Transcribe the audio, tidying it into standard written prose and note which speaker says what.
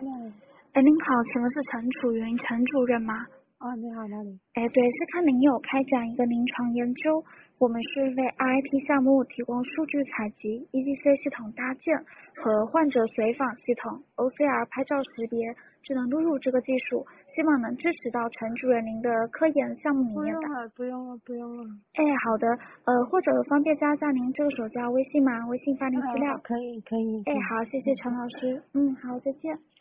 Speaker 1: 嗯，
Speaker 2: 哎，您好，请问是陈楚云陈主任吗？
Speaker 1: 啊，你好，哪里？
Speaker 2: 哎，对，是看您有开展一个临床研究，我们是为 RIP 项目提供数据采集、EDC 系统搭建和患者随访系统、OCR 拍照识别、智能录入这个技术，希望能支持到陈主任您的科研项目里面的。
Speaker 1: 不用了，不用了。
Speaker 2: 哎，好的，或者方便加一下您这个手机微信吗？微信发您资料。
Speaker 1: 可以，可以。
Speaker 2: 哎，好，谢谢陈老师。好，再见。